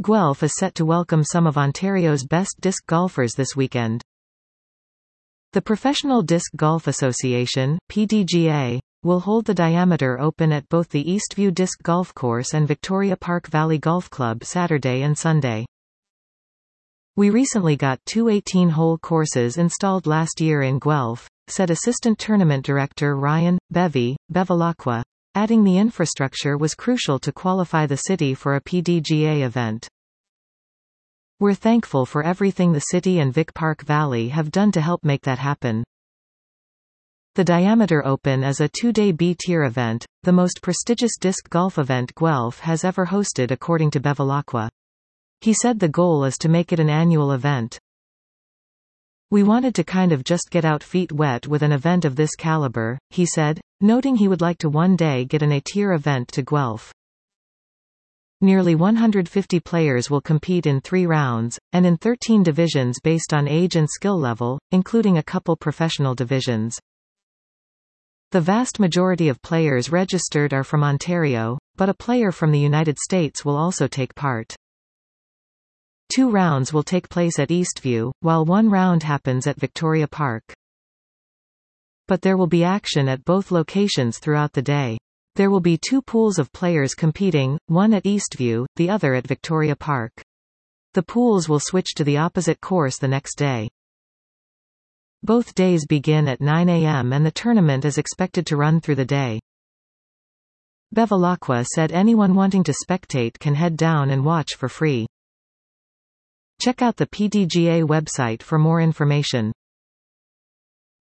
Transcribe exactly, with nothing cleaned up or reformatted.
Guelph is set to welcome some of Ontario's best disc golfers this weekend. The Professional Disc Golf Association, P D G A, will hold the Diameter Open at both the Eastview Disc Golf Course and Victoria Park Valley Golf Club Saturday and Sunday. "We recently got two eighteen-hole courses installed last year in Guelph," said Assistant Tournament Director Ryan Bevy Bevilacqua, adding the infrastructure was crucial to qualify the city for a P D G A event. "We're thankful for everything the city and Vic Park Valley have done to help make that happen." The Diameter Open is a two-day B-tier event, the most prestigious disc golf event Guelph has ever hosted according to Bevilacqua. He said the goal is to make it an annual event. "We wanted to kind of just get out feet wet with an event of this caliber," he said, noting he would like to one day get an A-tier event to Guelph. Nearly one hundred fifty players will compete in three rounds, and in thirteen divisions based on age and skill level, including a couple professional divisions. The vast majority of players registered are from Ontario, but a player from the United States will also take part. Two rounds will take place at Eastview, while one round happens at Victoria Park. But there will be action at both locations throughout the day. There will be two pools of players competing, one at Eastview, the other at Victoria Park. The pools will switch to the opposite course the next day. Both days begin at nine A M and the tournament is expected to run through the day. Bevilacqua said anyone wanting to spectate can head down and watch for free. Check out the P D G A website for more information.